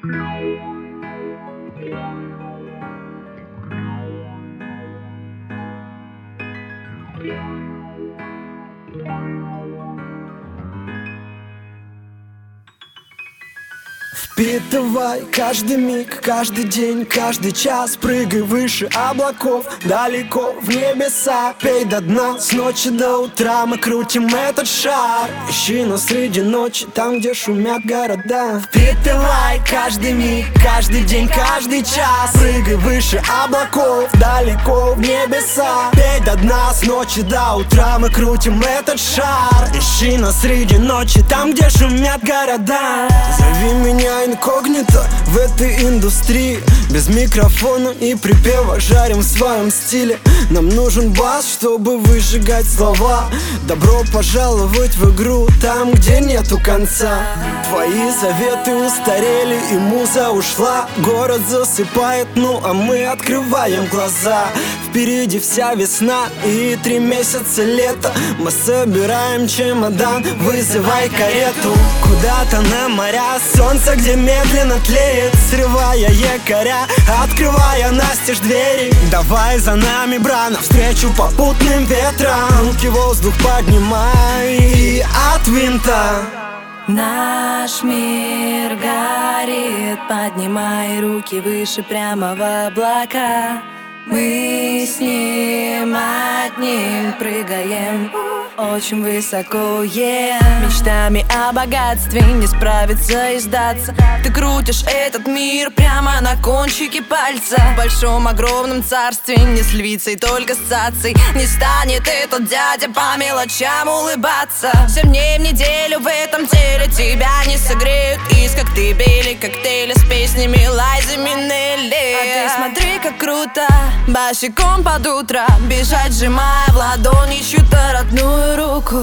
Впитывай каждый миг, каждый день, каждый час. Прыгай выше облаков, далеко в небеса. Пей до дна, с ночи до утра мы крутим этот шар. Ищи нас среди ночи, там, где шумят города. Впитывай каждый миг, каждый день, каждый час. Прыгай выше облаков, далеко в небеса. Пей до дна, с ночи до утра мы крутим этот шар. Ищи нас среди ночи, там, где шумят города. Зови меня инкогнито в этой индустрии. Без микрофона и припева жарим в своем стиле. Нам нужен бас, чтобы выжигать слова. Добро пожаловать в игру, там, где нету конца. Твои заветы устарели и муза ушла. Город засыпает, ну а мы открываем глаза. Впереди вся весна и 3 месяца лета. Мы собираем чемодан, вызывай карету. Куда-то на моря, солнце, где медленно тлеет. Срывая якоря, открывая настежь двери. Давай за нами, бра, навстречу попутным ветрам. Руки в воздух поднимай и от винта. Наш мир горит, поднимай руки выше, прямо в облака. Мы с ним одним прыгаем очень высоко, Мечтами о богатстве не справиться и сдаться. Ты крутишь этот мир прямо на кончике пальца. В большом огромном царстве не с львицей, только с цацей. Не станет этот дядя по мелочам улыбаться. 7 дней в неделю в этом теле тебя не согреют. Из коктейли, коктейли с песнями Лайзы Минелли. А ты смотри, как круто, босиком под утро бежать, сжимая в ладони чью-то родную руку.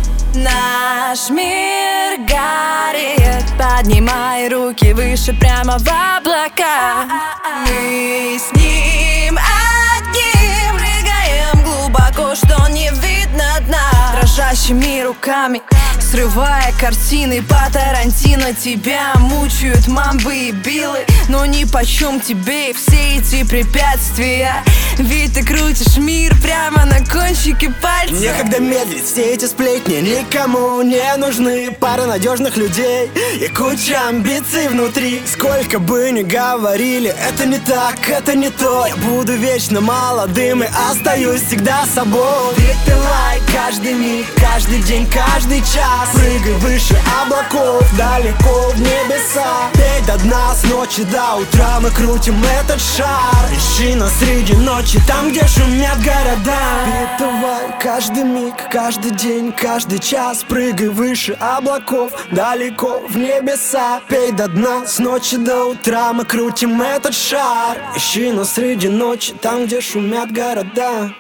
Наш мир горит, поднимай руки выше, прямо в облака. Мы с ним одним прыгаем глубоко, что не видно дна. Дрожащими руками срывая картины по Тарантино. Тебя мучают мамбы и билы, но нипочем тебе все эти препятствия. Ведь ты крутишь мир прямо на кончике пальца. Некогда медлить, все эти сплетни никому не нужны. Пара надежных людей и куча амбиций внутри. Сколько бы ни говорили, это не так, это не то. Я буду вечно молодым и остаюсь всегда собой. Впитывай каждый миг, каждый день, каждый час. Прыгай выше облаков, далеко в небеса. Пей до дна, с ночи до утра мы крутим этот шар. Ищи нас среди ночи, там, где шумят города. Впитывай каждый миг, каждый день, каждый час. Прыгай выше облаков, далеко в небеса. Пей до дна, с ночи до утра мы крутим этот шар. Ищи нас среди ночи, там, где шумят города.